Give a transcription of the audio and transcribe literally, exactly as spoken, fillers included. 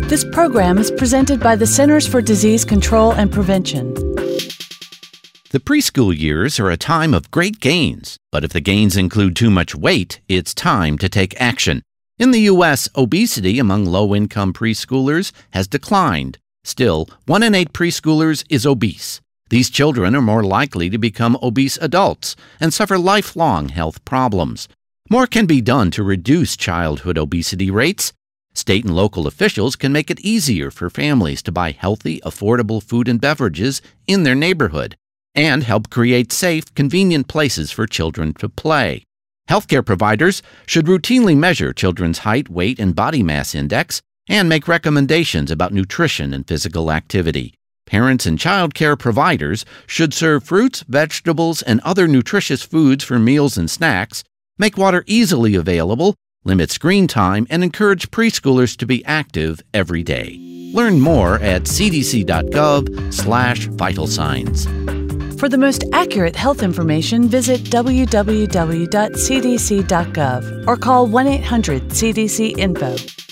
This program is presented by the Centers for Disease Control and Prevention. The preschool years are a time of great gains, but if the gains include too much weight, it's time to take action. In the U S, obesity among low-income preschoolers has declined. Still, one in eight preschoolers is obese. These children are more likely to become obese adults and suffer lifelong health problems. More can be done to reduce childhood obesity rates. State and local officials can make it easier for families to buy healthy, affordable food and beverages in their neighborhood and help create safe, convenient places for children to play. Healthcare providers should routinely measure children's height, weight, and body mass index and make recommendations about nutrition and physical activity. Parents and child care providers should serve fruits, vegetables, and other nutritious foods for meals and snacks, make water easily available, limit screen time, and encourage preschoolers to be active every day. Learn more at cdc.gov slash vital signs. For the most accurate health information, visit w w w dot c d c dot gov or call one eight hundred C D C info.